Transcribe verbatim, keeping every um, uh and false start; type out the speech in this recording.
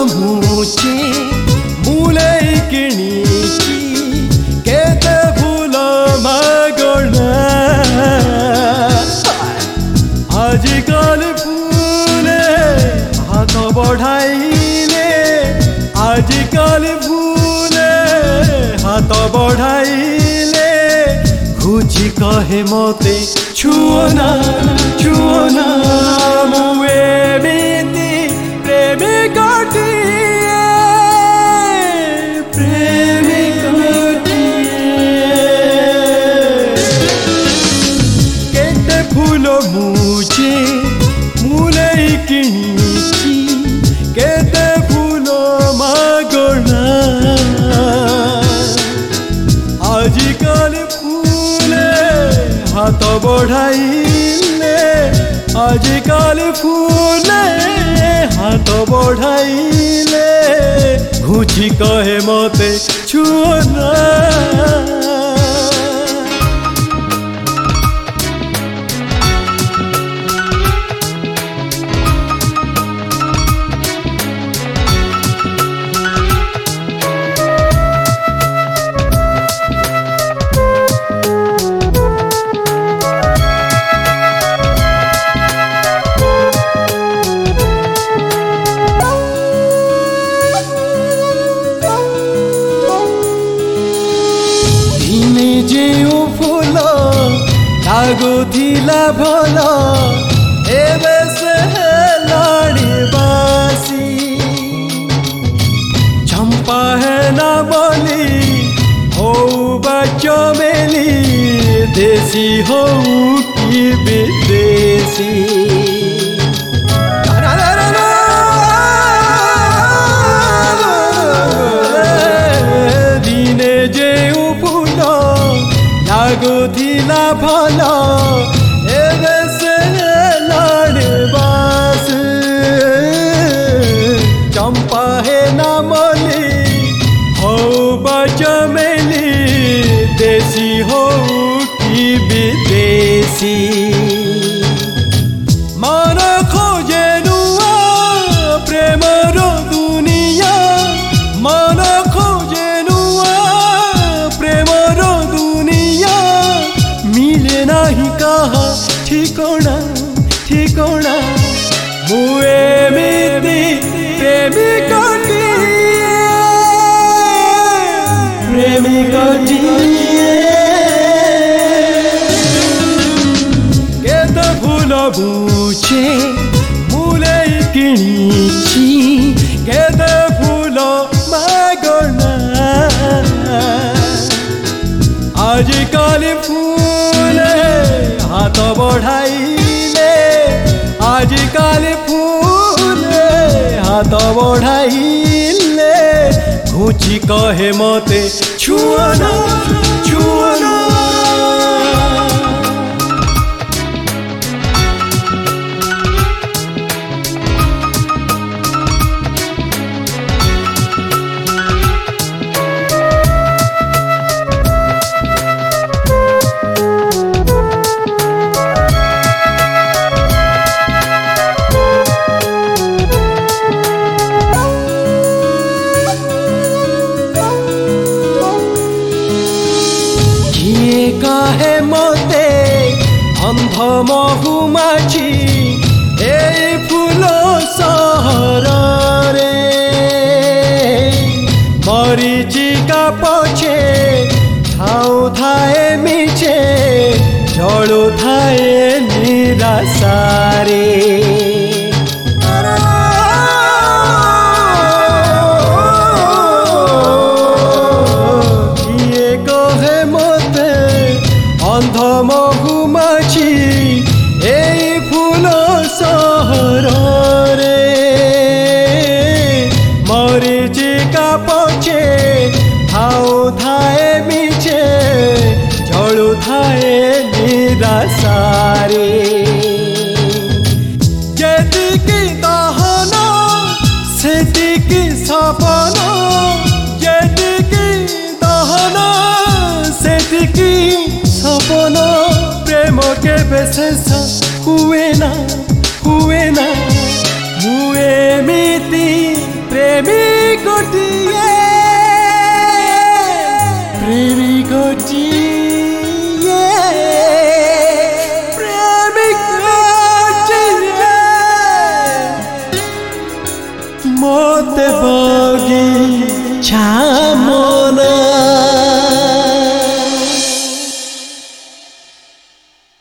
मुझे मूले किणीची केते फूल मागोना आजिकल फूले हाथ बढ़ाइले आजिकल फूले हाथ बढ़ाइले घुची कहे मते छुओना छुओना मुए बीती प्रेमिकटिए प्रेमिकटिए केते फूल मुझे मूले किणीची केते फूल मागोना आजिकल फूले हाथ बढ़ाइले आजिकल फूले हाथ बढ़ाइले घुची कहे मते छुओना लागुथिला भल एबे से लाड़ी बासी चंपा है ना बोली हो चमेली देसी हो कि विदेशी दिने जे फूल लागुथिला भल एबे से लाड़ी बास चंपा है ना मली हो चमेली देसी हो कि विदेशी मन खोजे नुआ प्रेमर दुनिया मन खोजे नुआ प्रेमर दुनिया मिले नहीं कहा ठिकोना ठिकोना मुए मिति प्रेमिकटिए प्रेमिकटिए केते फूल बुझे मूले किणीची केते फूल मागोना आजिकल फूले हाथ बढ़ाइले आजिकल फूले हाथ बढ़ाइले घुची कहे मते छुओना छुओना कहे मते अंध महुमाछी ए फूल सहर रे मरीचिका पछे ठाऊ थाए मिछे जड़ू थाए निराशारे अंध महुमाछी ए फूल सहर रे मरीचिका पछे ठाऊ थाए मिछे जड़ू थाए निराशारे जेतिकी दहन सेतिकी सपन जेतिकी दहन सेतिकी सपन प्रेम के बेशेष हुए ना हुए ना मुए मिति प्रेम दिए